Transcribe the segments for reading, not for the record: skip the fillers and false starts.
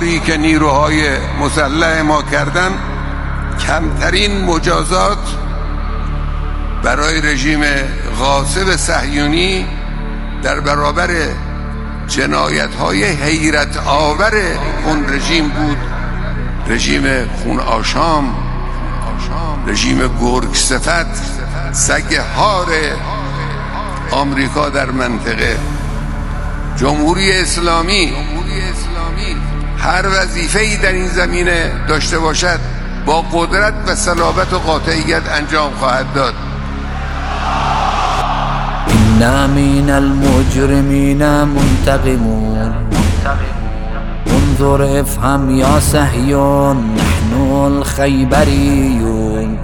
کاری که نیروهای مسلح ما کردن کمترین مجازات برای رژیم غاصب صهیونی در برابر جنایت‌های حیرت آور اون رژیم بود. رژیم خون آشام، رژیم گرگ صفت، سگ هار آمریکا در منطقه. جمهوری اسلامی هر وظیفه‌ای در این زمینه داشته باشد با قدرت و صلابت و قاطعیت انجام خواهد داد. إنا من المجرمين منتقمون انظر افهم يا صهيون نحن الخيبريون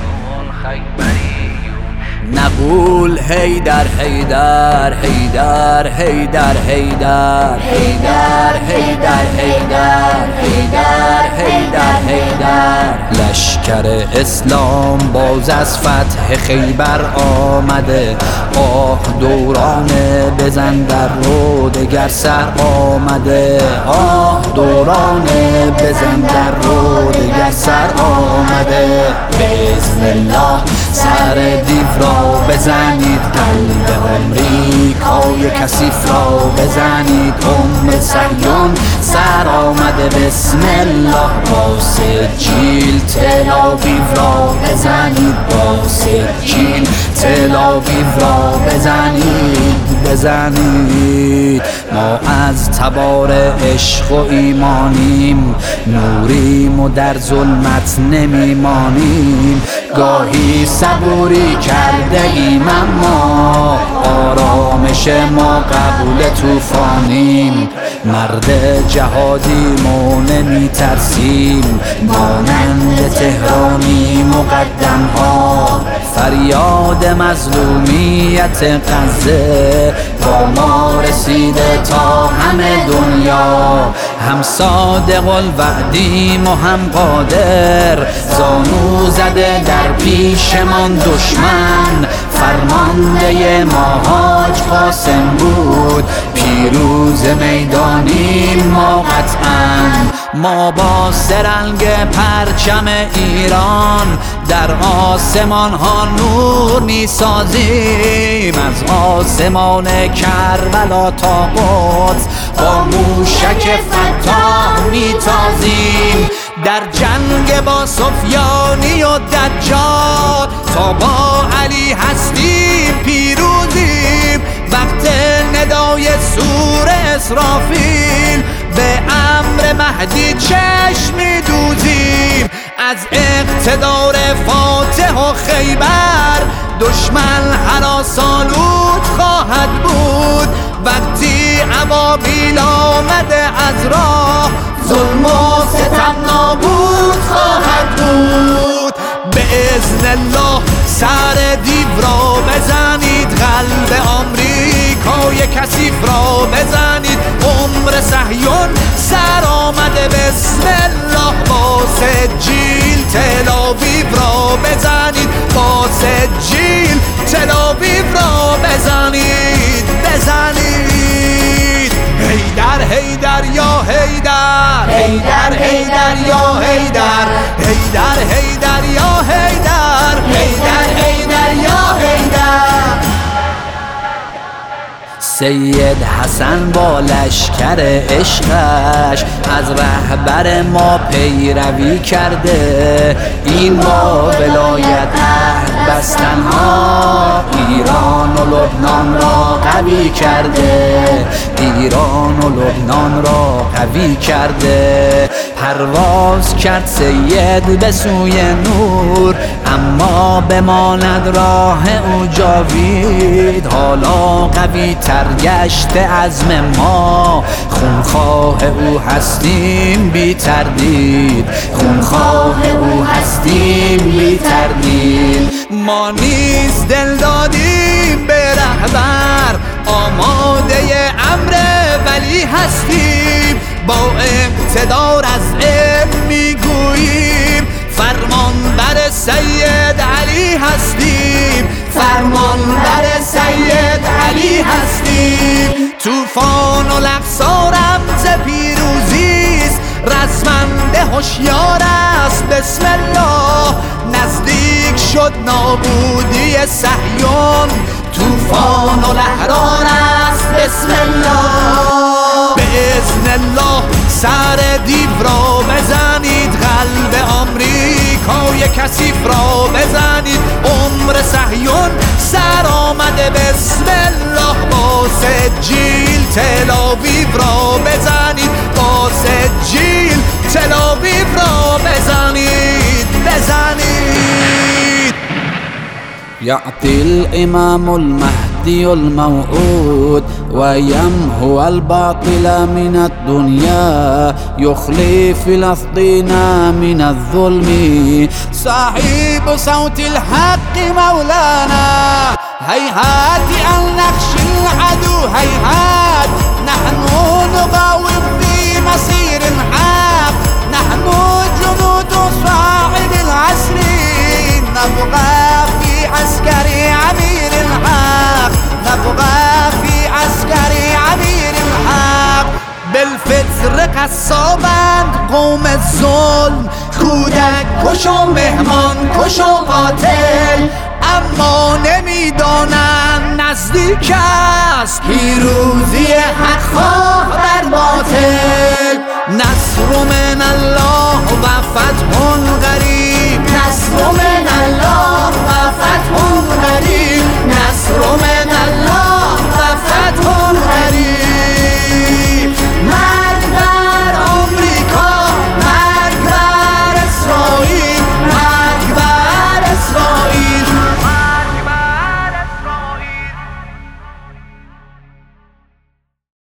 نقول حيدر حيدر حيدر حيدر حيدر حيدر حيدر حيدر حيدر حيدر حيدر لشکر اسلام باز از فتح خیبر آمده. آه دورانه بزن در رو دگر سر آمده. آه دورانه بزن در رو دگر سر آمده. بإذن الله سر دیو را بزنید، قلب امریکای کثیف را بزنید. صهیون سر آمده. بسم الله با سجیل تل‌آویو را بزنید. با سجیل تل‌آویو را بزنید. ما از تبار عشق و ایمانیم، نوریم و در ظلمت نمیمانیم. گاهی صبوری کرده ایم اما آرامش ما قبول طوفانیم. مرد جهادیم و نمی ترسیم، مانند تهرانی مقدم ها. فریاد مظلومیت غزه با ما رسیده تا همه دنیا. هم صادق الوعدیم و هم قادر، زانو زده در پیشمان دشمن. فرمانده ما حاج قاسم بود، پیروز میدانیم ما قطعاً. ما با سرنگ پرچم ایران در آسمان ها نور می سازیم. از آسمان کربلا تا قدس با موشک فتاح می تازیم. در جنگ با سفیانی و دجال تا با علی هستیم پیروزیم. وقت ندای سور اسرافیل به امر مهدی چشم دوزیم. از اقتدار فاتح و خیبر دشمن هراسالود خواهد بود. وقتی ابابیل آمده از راه ظلم و ستم نابود خواهد بود. بإذن الله سر دیو را بزنید، قلب آمریکای کثیف را بزنید. صهیون سر آمده. بسم الله با سجیل تل‌آویو را بزنید. با سجیل تل‌آویو را بزنید. حیدر حیدر یا حیدر، حیدر حیدر یا حیدر، حیدر حیدر یا حیدر، حیدر حیدر یا حیدر. سید حسن با لشکر عشقش از رهبر ما پیروی کرده. این با ولایت عهد بستنها ایران و لبنان را قوی کرده. ایران و لبنان را قوی کرده. پرواز کرد سید به سوی نور، اما بماند راه او جاوید. حالا قوی تر گشت عزم ما، خونخواه او هستیم بی تردید. خونخواه او هستیم بی تردید. ما نیز دل دادیم به رهبر، آماده امر ولی هستیم. با اقتدار از علم میگوییم فرمان بر سید علی هستیم. فرمان بر سید علی هستیم. طوفان و الاقصی رمز پیروزیست، هوشیار است بسم الله. نزدیک شد نابودی صهیون، طوفان و لهران است بسم الله. به اذن الله سر دیو را بزنید، قلب آمریکای کثیف را بزنید. عمر صهیون سر آمده بسم الله. با سجیل تل‌آویو را بزنید، با سجیل تل‌آویو را بزنید. يأتي الإمام المهدي الموعود ويمحو الباطل من الدنيا، يخلي فلسطين من الظلم. صاحب صوت الحق مولانا، هيهات أن نخشى العدو، هيهات نحن نقاوم في مسير الحق. نحن جنود صاحب العسر، نبقى في عسكر عمير الحق، نبقى في عسكر عمير الحق. بالفطر قصابند قوم الظلم، کودک کش و مهمان کش و قاتل. اما نمیدانند نزدیک است پیروزی حق خواه بر باطل. نصر من الله و فتح قریب.